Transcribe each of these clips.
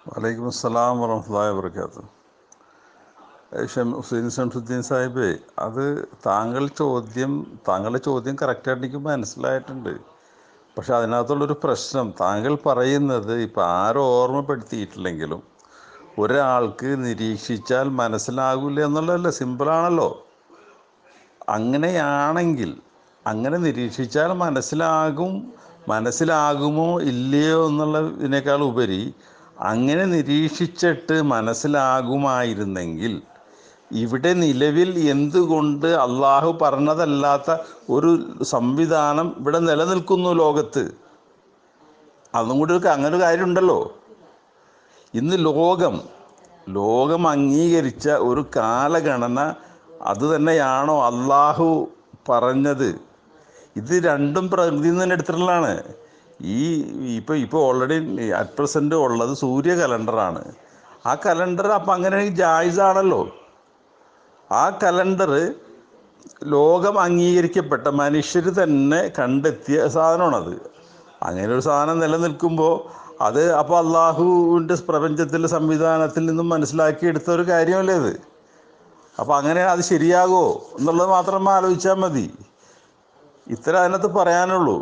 വലൈക്കും അസ്സലാം വറഹ്മത്തുള്ളാഹി വബറകാതുഹു. ഹുസൈൻ ഷംസുദ്ദീൻ സാഹിബേ, അത് താങ്കളുടെ ചോദ്യം കറക്റ്റായിട്ട് എനിക്ക് മനസ്സിലായിട്ടുണ്ട്. പക്ഷെ അതിനകത്തുള്ളൊരു പ്രശ്നം, താങ്കൾ പറയുന്നത് ഇപ്പം ആരും ഓർമ്മപ്പെടുത്തിയിട്ടില്ലെങ്കിലും ഒരാൾക്ക് നിരീക്ഷിച്ചാൽ മനസ്സിലാകില്ല എന്നുള്ളതല്ല, സിമ്പിളാണല്ലോ. അങ്ങനെയാണെങ്കിൽ അങ്ങനെ നിരീക്ഷിച്ചാൽ മനസ്സിലാകുമോ ഇല്ലയോ എന്നുള്ളതിനേക്കാൾ ഉപരി അങ്ങനെ നിരീക്ഷിച്ചിട്ട് മനസ്സിലാകുമായിരുന്നെങ്കിൽ ഇവിടെ നിലവിൽ എന്തുകൊണ്ട് അള്ളാഹു പറഞ്ഞതല്ലാത്ത ഒരു സംവിധാനം ഇവിടെ നിലനിൽക്കുന്നു ലോകത്ത്? അതും കൂടി അങ്ങനെ ഒരു കാര്യമുണ്ടല്ലോ. ഇന്ന് ലോകം അംഗീകരിച്ച ഒരു കാലഗണന അത് തന്നെയാണോ അള്ളാഹു പറഞ്ഞത്? ഇത് രണ്ടും പ്രകൃതിയിൽ നിന്ന് തന്നെ എടുത്തിട്ടുള്ളതാണ്. ഇപ്പോൾ ഓൾറെഡി അറ്റ് പ്രസൻറ്റ് ഉള്ളത് സൂര്യ കലണ്ടറാണ്. ആ കലണ്ടർ അപ്പം അങ്ങനെ ജായിസാണല്ലോ. ആ കലണ്ടർ ലോകം അംഗീകരിക്കപ്പെട്ട മനുഷ്യർ തന്നെ കണ്ടെത്തിയ സാധനമാണത്. അങ്ങനെ ഒരു സാധനം നിലനിൽക്കുമ്പോൾ അത് അപ്പോൾ അള്ളാഹുവിൻ്റെ പ്രപഞ്ചത്തിലെ സംവിധാനത്തിൽ നിന്നും മനസ്സിലാക്കിയെടുത്ത ഒരു കാര്യമല്ലേ അത്. അപ്പോൾ അങ്ങനെ അത് ശരിയാകുമോ എന്നുള്ളത് മാത്രം ആലോചിച്ചാൽ മതി. ഇത്ര അതിനകത്ത് പറയാനുള്ളൂ.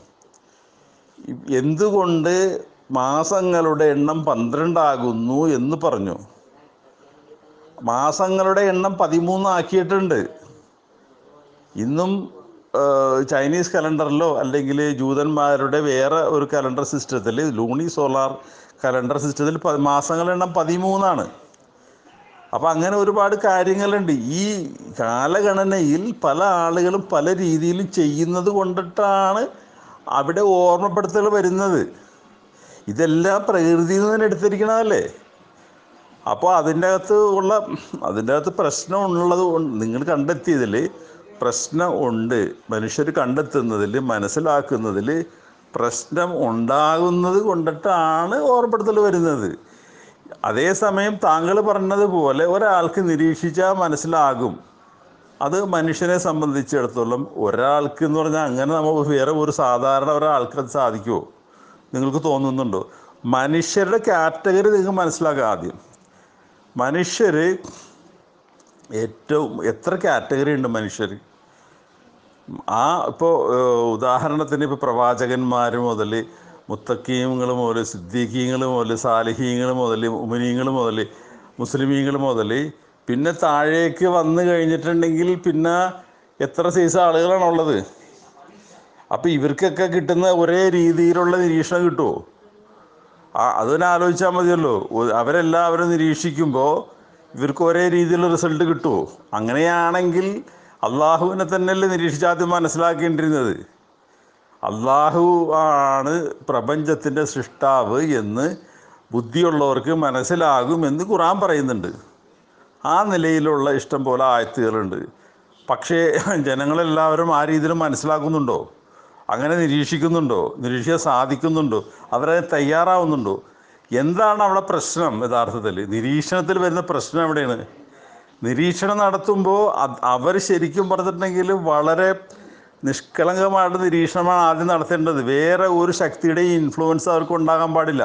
എന്തുകൊണ്ട് മാസങ്ങളുടെ എണ്ണം 12 ആകുന്നു എന്ന് പറഞ്ഞു. മാസങ്ങളുടെ എണ്ണം 13 ആക്കിയിട്ടുണ്ട്. ഇന്നും ചൈനീസ് കലണ്ടറിലോ അല്ലെങ്കിൽ ജൂതന്മാരുടെ വേറെ ഒരു കലണ്ടർ സിസ്റ്റത്തിൽ, ലൂണി സോളാർ കലണ്ടർ സിസ്റ്റത്തിൽ മാസങ്ങളുടെ എണ്ണം 13 അപ്പം അങ്ങനെ ഒരുപാട് കാര്യങ്ങളുണ്ട്. ഈ കാലഗണനയിൽ പല ആളുകളും പല രീതിയിലും ചെയ്യുന്നത് കൊണ്ടിട്ടാണ് അവിടെ ഓർമ്മപ്പെടുത്തൽ വരുന്നത്. ഇതെല്ലാം പ്രകൃതിയിൽ നിന്ന് എടുത്തിരിക്കണതല്ലേ. അപ്പോൾ അതിൻ്റെ അകത്ത് പ്രശ്നമുള്ളത് നിങ്ങൾ കണ്ടെത്തിയതിൽ പ്രശ്നം ഉണ്ട്. മനുഷ്യർ കണ്ടെത്തുന്നതിൽ മനസ്സിലാക്കുന്നതിൽ പ്രശ്നം ഉണ്ടാകുന്നത് കൊണ്ടിട്ടാണ് ഓർമ്മപ്പെടുത്തൽ വരുന്നത്. അതേസമയം താങ്കൾ പറഞ്ഞതുപോലെ ഒരാൾക്ക് നിരീക്ഷിച്ചാൽ മനസ്സിലാകും. അത് മനുഷ്യനെ സംബന്ധിച്ചിടത്തോളം ഒരാൾക്ക് എന്ന് പറഞ്ഞാൽ അങ്ങനെ നമ്മൾ വേറെ ഒരു സാധാരണ ഒരാൾക്ക് അത് സാധിക്കുമോ നിങ്ങൾക്ക് തോന്നുന്നുണ്ടോ? മനുഷ്യരുടെ കാറ്റഗറി നിങ്ങൾക്ക് മനസ്സിലാക്കുക ആദ്യം. മനുഷ്യർ എത്ര കാറ്റഗറി ഉണ്ട് മനുഷ്യർ? ഇപ്പോൾ ഉദാഹരണത്തിന് ഇപ്പോൾ പ്രവാചകന്മാർ മുതൽ മുത്തക്കീങ്ങൾ മുതൽ സിദ്ദീഖീങ്ങൾ മുതൽ സാലിഹീങ്ങൾ മുതൽ ഉമനീങ്ങൾ മുതൽ മുസ്ലിമീങ്ങൾ മുതൽ പിന്നെ താഴേക്ക് വന്നു കഴിഞ്ഞിട്ടുണ്ടെങ്കിൽ പിന്നെ എത്ര സൈസ് ആളുകളാണുള്ളത്? അപ്പോൾ ഇവർക്കൊക്കെ കിട്ടുന്ന ഒരേ രീതിയിലുള്ള നിരീക്ഷണം കിട്ടുമോ? അതിനെ ആലോചിച്ചാൽ മതിയല്ലോ. അവരെല്ലാവരും നിരീക്ഷിക്കുമ്പോൾ ഇവർക്ക് ഒരേ രീതിയിലുള്ള റിസൾട്ട് കിട്ടുമോ? അങ്ങനെയാണെങ്കിൽ അള്ളാഹുവിനെ തന്നെയല്ലേ നിരീക്ഷിച്ചാദ്യം മനസ്സിലാക്കേണ്ടിയിരുന്നത്. അള്ളാഹു ആണ് പ്രപഞ്ചത്തിൻ്റെ സൃഷ്ടാവ് എന്ന് ബുദ്ധിയുള്ളവർക്ക് മനസ്സിലാകുമെന്ന് ഖുർആൻ പറയുന്നുണ്ട്. ആ നിലയിലുള്ള ഇഷ്ടം പോലെ ആയത്തുകളുണ്ട്. പക്ഷേ ജനങ്ങളെല്ലാവരും ആ രീതിയിൽ മനസ്സിലാക്കുന്നുണ്ടോ? അങ്ങനെ നിരീക്ഷിക്കുന്നുണ്ടോ? നിരീക്ഷിക്കാൻ സാധിക്കുന്നുണ്ടോ? അവരത് തയ്യാറാവുന്നുണ്ടോ? എന്താണ് അവിടെ പ്രശ്നം? യഥാർത്ഥത്തിൽ നിരീക്ഷണത്തിൽ വരുന്ന പ്രശ്നം എവിടെയാണ്? നിരീക്ഷണം നടത്തുമ്പോൾ അവർ ശരിക്കും പറഞ്ഞിട്ടുണ്ടെങ്കിൽ വളരെ നിഷ്കളങ്കമായിട്ട് നിരീക്ഷണമാണ് ആദ്യം നടത്തേണ്ടത്. വേറെ ഒരു ശക്തിയുടെയും ഇൻഫ്ലുവൻസ് അവർക്ക് ഉണ്ടാകാൻ പാടില്ല.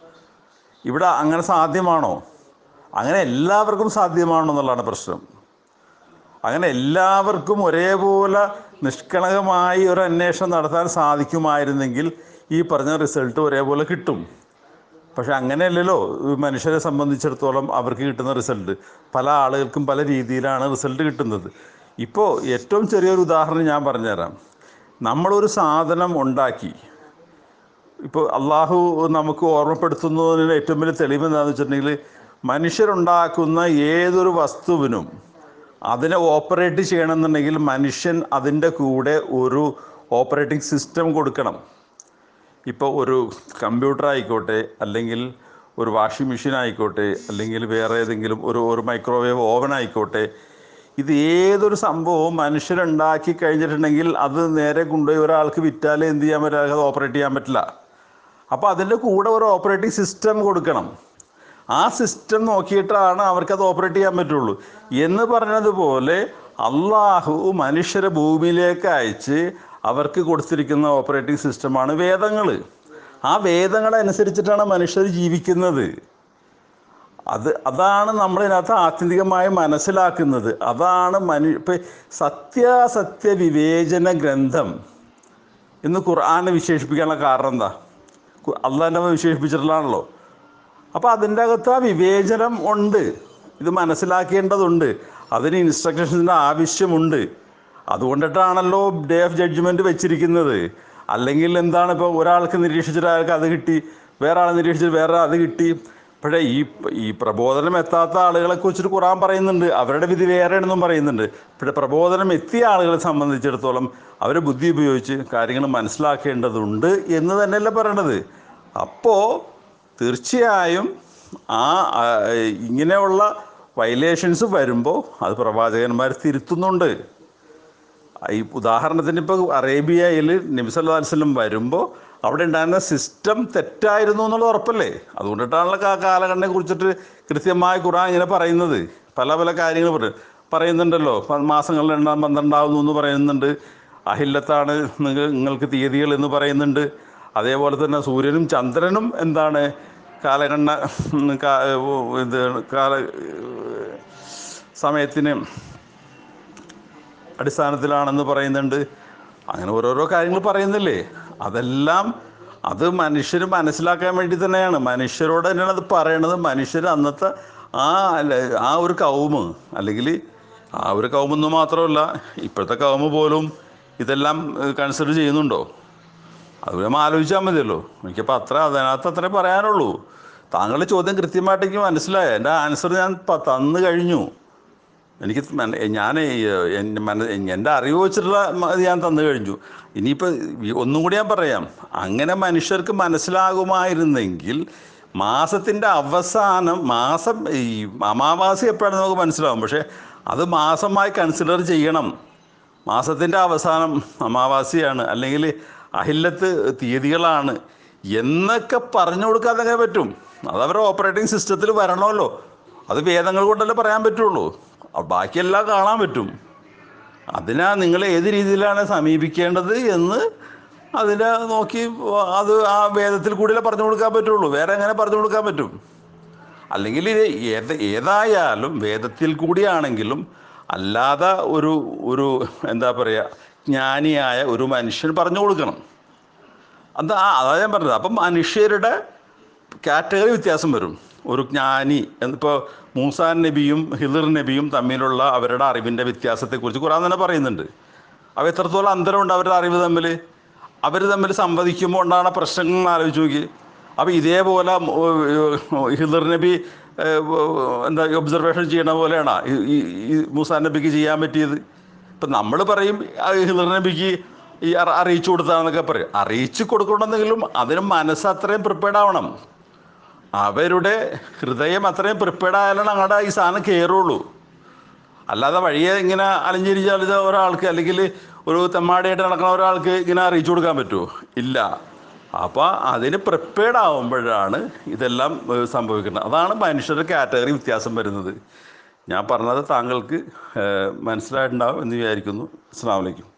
ഇവിടെ അങ്ങനെ സാധ്യമാണോ? അങ്ങനെ എല്ലാവർക്കും സാധ്യമാണോ എന്നുള്ളതാണ് പ്രശ്നം. അങ്ങനെ എല്ലാവർക്കും ഒരേപോലെ നിഷ്കളങ്കമായി ഒരു അന്വേഷണം നടത്താൻ സാധിക്കുമായിരുന്നെങ്കിൽ ഈ പറഞ്ഞ റിസൾട്ട് ഒരേപോലെ കിട്ടും. പക്ഷെ അങ്ങനെയല്ലല്ലോ മനുഷ്യരെ സംബന്ധിച്ചിടത്തോളം അവർക്ക് കിട്ടുന്ന റിസൾട്ട്. പല ആളുകൾക്കും പല രീതിയിലാണ് റിസൾട്ട് കിട്ടുന്നത്. ഇപ്പോൾ ഏറ്റവും ചെറിയൊരു ഉദാഹരണം ഞാൻ പറഞ്ഞുതരാം. നമ്മളൊരു സാധനം ഉണ്ടാക്കി, ഇപ്പോൾ അള്ളാഹു നമുക്ക് ഓർമ്മപ്പെടുത്തുന്നതിന് ഏറ്റവും വലിയ തെളിവ് എന്താണെന്ന് വെച്ചിട്ടുണ്ടെങ്കിൽ, മനുഷ്യരുണ്ടാക്കുന്ന ഏതൊരു വസ്തുവിനും അതിനെ ഓപ്പറേറ്റ് ചെയ്യണമെന്നുണ്ടെങ്കിൽ മനുഷ്യൻ അതിൻ്റെ കൂടെ ഒരു ഓപ്പറേറ്റിംഗ് സിസ്റ്റം കൊടുക്കണം. ഇപ്പോൾ ഒരു കമ്പ്യൂട്ടർ ആയിക്കോട്ടെ, അല്ലെങ്കിൽ ഒരു വാഷിംഗ് മെഷീൻ ആയിക്കോട്ടെ, അല്ലെങ്കിൽ വേറെ ഏതെങ്കിലും ഒരു മൈക്രോവേവ് ഓവൻ ആയിക്കോട്ടെ, ഇത് ഏതൊരു സംഭവവും മനുഷ്യരുണ്ടാക്കി കഴിഞ്ഞിട്ടുണ്ടെങ്കിൽ അത് നേരെ കൊണ്ടുപോയി ഒരാൾക്ക് വിറ്റാലേ എന്ത് ചെയ്യാൻ പറ്റില്ല, അത് ഓപ്പറേറ്റ് ചെയ്യാൻ പറ്റില്ല. അപ്പോൾ അതിൻ്റെ കൂടെ ഒരു ഓപ്പറേറ്റിംഗ് സിസ്റ്റം കൊടുക്കണം. ആ സിസ്റ്റം നോക്കിയിട്ടാണ് അവർക്കത് ഓപ്പറേറ്റ് ചെയ്യാൻ പറ്റുള്ളൂ. എന്ന് പറഞ്ഞതുപോലെ അള്ളാഹു മനുഷ്യരെ ഭൂമിയിലേക്ക് അയച്ച് അവർക്ക് കൊടുത്തിരിക്കുന്ന ഓപ്പറേറ്റിംഗ് സിസ്റ്റമാണ് വേദങ്ങൾ. ആ വേദങ്ങളനുസരിച്ചിട്ടാണ് മനുഷ്യർ ജീവിക്കുന്നത്. അതാണ് നമ്മളിതിനകത്ത് ആത്യന്തികമായി മനസ്സിലാക്കുന്നത്. അതാണ് ഇപ്പം സത്യാസത്യ വിവേചന ഗ്രന്ഥം എന്ന് ഖുർആനെ വിശേഷിപ്പിക്കാനുള്ള കാരണം എന്താ? അള്ളാഹ് വിശേഷിപ്പിച്ചിട്ടുള്ളതാണല്ലോ. അപ്പോൾ അതിൻ്റെ അകത്ത് ആ വിവേചനം ഉണ്ട്, ഇത് മനസ്സിലാക്കേണ്ടതുണ്ട്, അതിന് ഇൻസ്ട്രക്ഷൻസിൻ്റെ ആവശ്യമുണ്ട്. അതുകൊണ്ടിട്ടാണല്ലോ ഡേ ഓഫ് ജഡ്ജ്മെൻറ്റ് വെച്ചിരിക്കുന്നത്. അല്ലെങ്കിൽ എന്താണ്, ഇപ്പോൾ ഒരാൾക്ക് നിരീക്ഷിച്ചിട്ട് അയാൾക്ക് അത് കിട്ടി, വേറെ ആളെ നിരീക്ഷിച്ചിട്ട് വേറെ അത് കിട്ടി. പക്ഷേ ഈ പ്രബോധനം എത്താത്ത ആളുകളെ കുറിച്ചിട്ട് ഖുർആൻ പറയുന്നുണ്ട്, അവരുടെ വിധി വേറെയാണെന്നും പറയുന്നുണ്ട്. പക്ഷേ പ്രബോധനം എത്തിയ ആളുകളെ സംബന്ധിച്ചിടത്തോളം അവർ ബുദ്ധി ഉപയോഗിച്ച് കാര്യങ്ങൾ മനസ്സിലാക്കേണ്ടതുണ്ട് എന്ന് തന്നെയല്ലേ പറയണത്. അപ്പോൾ തീർച്ചയായും ഇങ്ങനെയുള്ള വയലേഷൻസ് വരുമ്പോൾ അത് പ്രവാചകന്മാർ തിരുത്തുന്നുണ്ട്. ഈ ഉദാഹരണത്തിന് ഇപ്പോൾ അറേബ്യയിൽ നബി സല്ലല്ലാഹു അലൈഹി വസല്ലം വരുമ്പോൾ അവിടെ ഉണ്ടായിരുന്ന സിസ്റ്റം തെറ്റായിരുന്നു എന്നുള്ളത് ഉറപ്പല്ലേ? അതുകൊണ്ടിട്ടാണല്ലോ കാലഘട്ടനെ കുറിച്ചിട്ട് കൃത്യമായി ഖുർആൻ ഇങ്ങനെ പറയുന്നത്. പല പല കാര്യങ്ങൾ പറയുന്നുണ്ടല്ലോ. മാസങ്ങളുടെ എണ്ണം 12 എന്ന് പറയുന്നുണ്ട്. അഹില്ലത്താണ് നിങ്ങൾക്ക് തീയതികൾ എന്ന് പറയുന്നുണ്ട്. അതേപോലെ തന്നെ സൂര്യനും ചന്ദ്രനും എന്താണ് കാലഗണന സമയത്തിന് അടിസ്ഥാനത്തിലാണെന്ന് പറയുന്നുണ്ട്. അങ്ങനെ ഓരോരോ കാര്യങ്ങൾ പറയുന്നില്ലേ? അതെല്ലാം അത് മനുഷ്യർ മനസ്സിലാക്കാൻ വേണ്ടി തന്നെയാണ്. മനുഷ്യരോട് തന്നെയാണ് അത് പറയണത്. മനുഷ്യർ അന്നത്തെ ആ ഒരു കൗമ്, അല്ലെങ്കിൽ ആ ഒരു കൗമെന്ന് മാത്രമല്ല ഇപ്പോഴത്തെ കൗമ് പോലും ഇതെല്ലാം കൺസിഡർ ചെയ്യുന്നുണ്ടോ? അത് നമ്മൾ ആലോചിച്ചാൽ മതിയല്ലോ. എനിക്കപ്പോൾ അതിനകത്ത് അത്രേ പറയാനുള്ളൂ. താങ്കളുടെ ചോദ്യം കൃത്യമായിട്ട് എനിക്ക് മനസ്സിലായ, എൻ്റെ ആൻസർ ഞാൻ തന്നു കഴിഞ്ഞു. എൻ്റെ അറിവ് വെച്ചിട്ടുള്ള ഞാൻ തന്നു കഴിഞ്ഞു. ഇനിയിപ്പോൾ ഒന്നും കൂടി ഞാൻ പറയാം. അങ്ങനെ മനുഷ്യർക്ക് മനസ്സിലാകുമായിരുന്നെങ്കിൽ മാസത്തിൻ്റെ അവസാനം, ഈ അമാവാസി എപ്പോഴാണ് നമുക്ക് മനസ്സിലാവും. പക്ഷേ അത് മാസമായി കൺസിഡർ ചെയ്യണം. മാസത്തിൻ്റെ അവസാനം അമാവാസിയാണ്, അല്ലെങ്കിൽ അഹില്ലത്ത് തീയതികളാണ് എന്നൊക്കെ പറഞ്ഞു കൊടുക്കാതെ പറ്റും. അതവരുടെ ഓപ്പറേറ്റിംഗ് സിസ്റ്റത്തിൽ വരണമല്ലോ. അത് വേദങ്ങൾ കൊണ്ടല്ലേ പറയാൻ പറ്റുള്ളൂ. ബാക്കിയെല്ലാം കാണാൻ പറ്റും. നിങ്ങൾ ഏത് രീതിയിലാണ് സമീപിക്കേണ്ടത് എന്ന് അതിനെ നോക്കി അത് ആ വേദത്തിൽ കൂടിയല്ലേ പറഞ്ഞു കൊടുക്കാൻ പറ്റുള്ളൂ. വേറെ എങ്ങനെ പറഞ്ഞു കൊടുക്കാൻ പറ്റും? അല്ലെങ്കിൽ ഏതായാലും വേദത്തിൽ കൂടിയാണെങ്കിലും അല്ലാതെ ഒരു എന്താ പറയുക, ജ്ഞാനിയായ ഒരു മനുഷ്യൻ പറഞ്ഞു കൊടുക്കണം. അതാ ഞാൻ പറഞ്ഞത്. അപ്പം മനുഷ്യരുടെ കാറ്റഗറി വ്യത്യാസം വരും. ഒരു ജ്ഞാനി ഇപ്പോൾ മൂസാ നബിയും ഹിദർ നബിയും തമ്മിലുള്ള അവരുടെ അറിവിൻ്റെ വ്യത്യാസത്തെക്കുറിച്ച് ഖുർആൻ തന്നെ പറയുന്നുണ്ട്. അവ എത്രത്തോളം അന്തരമുണ്ട് അവരുടെ അറിവ് തമ്മിൽ. അവർ തമ്മിൽ സംവദിക്കുമ്പോൾ ഉണ്ടാകുന്ന പ്രശ്നങ്ങൾ ആലോചിച്ച് നോക്കി. അപ്പോൾ ഇതേപോലെ ഹിദർ നബി ഒബ്സർവേഷൻ ചെയ്യണ പോലെയാണ് ഈ മൂസാ നബിക്ക് ചെയ്യാൻ പറ്റിയത്. ഇപ്പം നമ്മൾ പറയും ഹിദർ നബിക്ക് അറിയിച്ചു കൊടുത്താന്നൊക്കെ പറയും. അറിയിച്ചു കൊടുക്കണമെന്നെങ്കിലും അതിന് മനസ്സ് അത്രയും പ്രിപ്പയർഡ് ആവണം. അവരുടെ ഹൃദയം അത്രയും പ്രിപ്പയർഡ് ആയാലാണ് അങ്ങോട്ട് ഈ സാധനം കയറുള്ളൂ. അല്ലാതെ വഴിയെ ഇങ്ങനെ അലഞ്ഞിരിച്ചാൽ ഒരാൾക്ക്, അല്ലെങ്കിൽ ഒരു തെമ്മാടിയായിട്ട് നടക്കുന്ന ഒരാൾക്ക് ഇങ്ങനെ അറിയിച്ചു കൊടുക്കാൻ പറ്റുമോ? ഇല്ല. അപ്പോൾ അതിന് പ്രിപ്പയർഡ് ആവുമ്പോഴാണ് ഇതെല്ലാം സംഭവിക്കുന്നത്. അതാണ് മനുഷ്യരുടെ കാറ്റഗറി വ്യത്യാസം വരുന്നത്. ഞാൻ പറഞ്ഞത് താങ്കൾക്ക് മനസ്സിലായിട്ടുണ്ടാവും എന്ന് വിചാരിക്കുന്നു. അസ്സലാമു അലൈക്കും.